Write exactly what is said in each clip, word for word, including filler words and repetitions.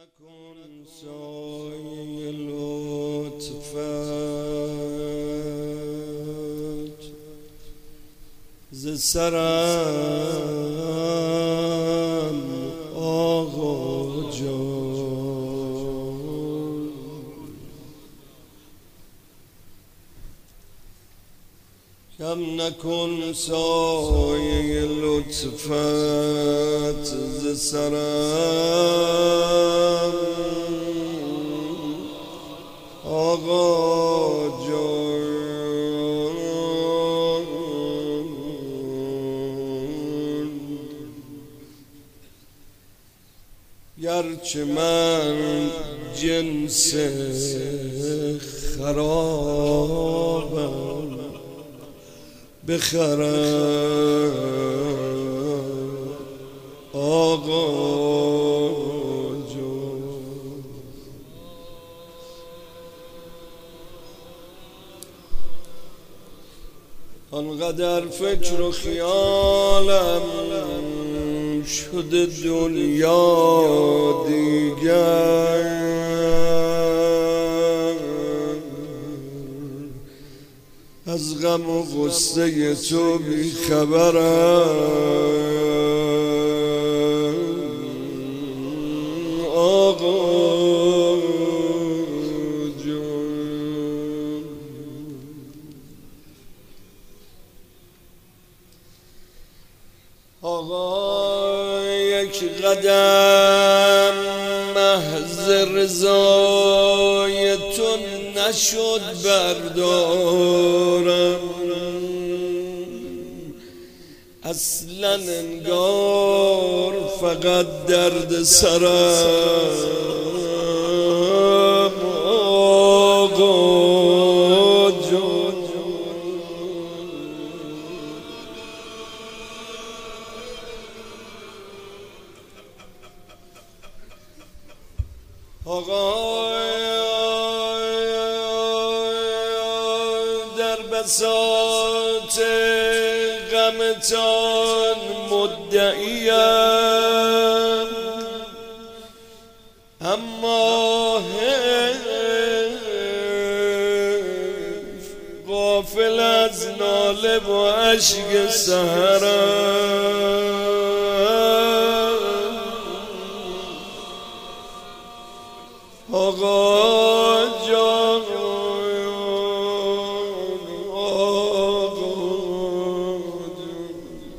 نکن سایه لطفت ز سرم آقا جان، کم نکن سایه لطفت ز سرم آقا جان. گرچه من جنس خرابم بخرم آقا جان. آنقدر فکر و خیالم شده دنیا دیگر، از غم و غصه تو بی خبرم آقا جان. آقا یک قدم محض رضای تو نشد بردارم، اصلا انگار فقط درد سرم آقا جان. آقا در بساط غمتان مدعیم، اما حیف غافل از ناله و اشک سحرم آقا جان. آقا جان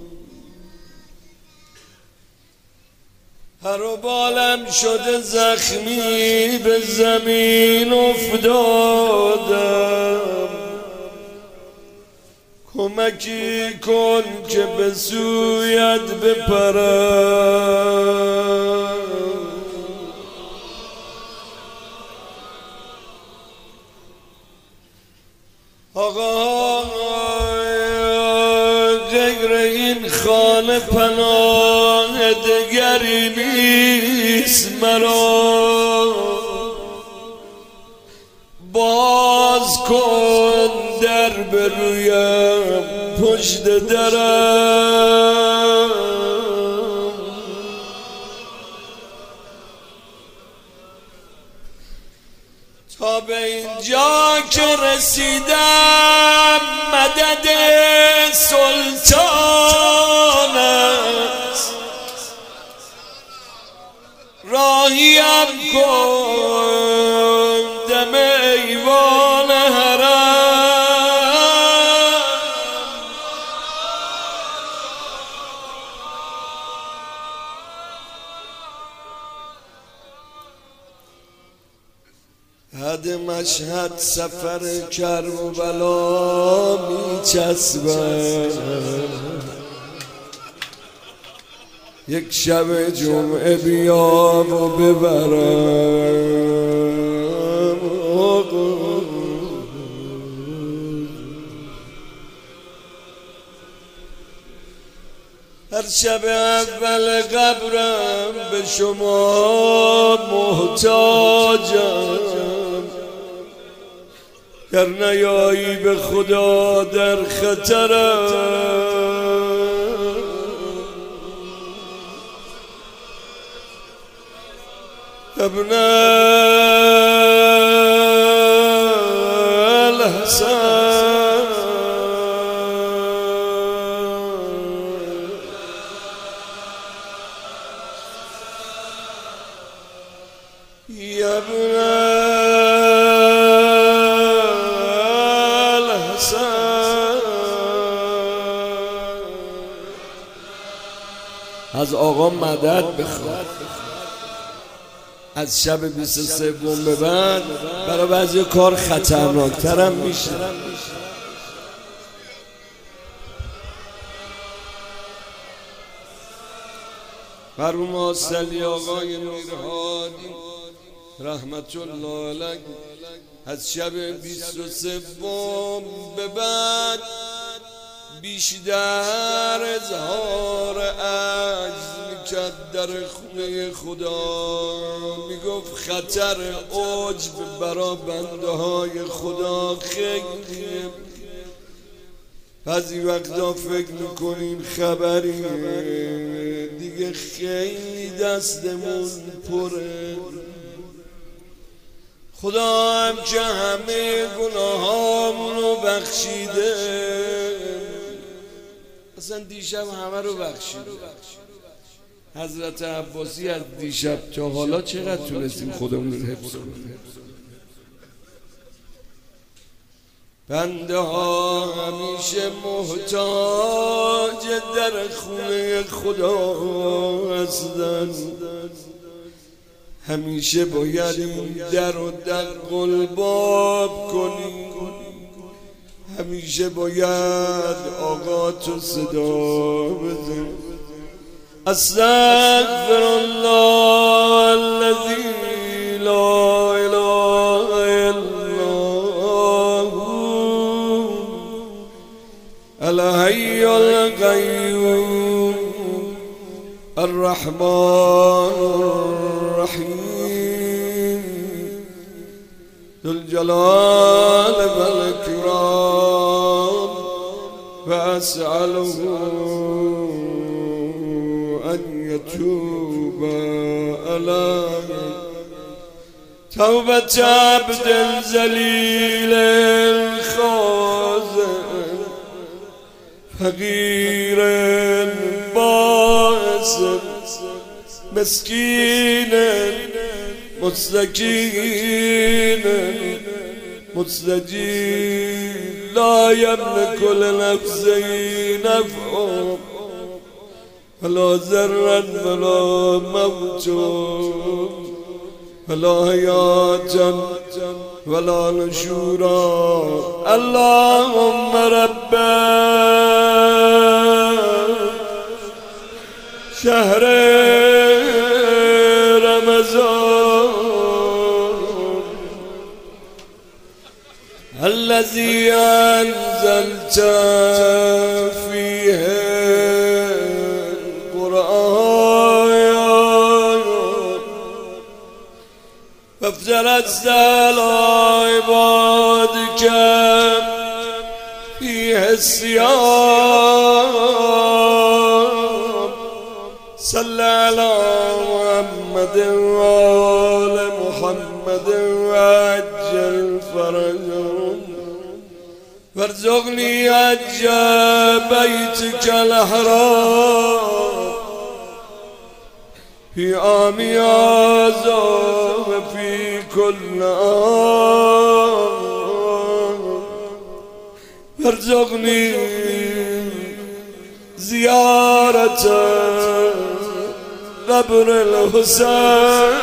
هر و بالم شده زخمی به زمین افتادم، کمکی کن که به سویت بپرم آقا. غیر این خانه پناه دگری نیست مرا، باز کن در برویم پشت درم تا به اینجا که رسیدم مدد سلطان است، راهیم کن دم ایوان حرم حد مشهد سفر کربلا می چسبم، یک شب جمعه بیام و ببرم آقا. هر شب اول قبرم به شما محتاجم، گر نیایی به خدا در خطرم ابن الحسن يا ابن الحسن. از آقا مدد بخواد. از شب بیست و سوم به بعد برای بعضی کار خطرناکتر هم میشه. مرحوم آسلی آقای میرهادی رحمت الله علیه از شب بیست و سوم به بعد بیشتر اظهار عجز میکرد در خونه خدا. میگفت خطر عجب برا بنده های خدا خیلیه. بعضی وقتا فکر میکنیم خبری دیگه خیلی دستمون پره. خدا هم که همه گناهامونو بخشیده، اصلا دیشب همه رو بخشیده. حضرت عباسی از دیشب تا حالا چقدر تونستیم خودمون رو حفظ کنیم. بنده ها همیشه محتاج در خونه خدا هستن. همیشه باید این در و دق الباب کنی. همیشه باید آقا تو صدا بزن. استغفر الله الذي لا اله الا هو الحي القيوم الرحمن الرحيم ذو الجلال والإكرام وأسأله أن يتوب علي توبة عبد ذليل خاضع فقير بائس مسكين مستكين مستجيب لا يملك لنفسه نفعا ولا ذرا ولا موت ولا حياة ولا نشورا. اللهم رب شهر رمضان الذي أنزلت فيه القرآن فافترست على عبادك فيه الصيام. صل على محمد وآل محمد وعجل فرجهم وارزقني حج بيتك الحرام في عام هذا وفي كل عام وارزقني زيارة قبر الحسين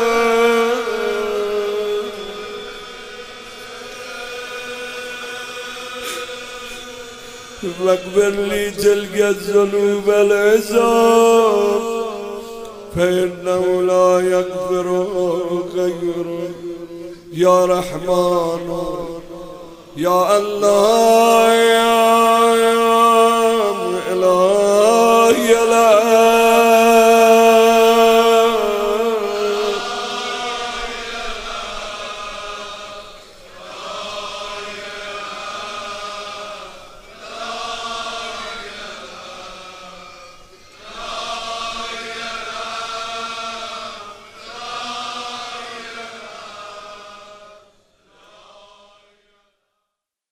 واغفر لي تلك الذنوب العظام فإنه لا يغفر غيرك يا رحمن يا الله يا إله يا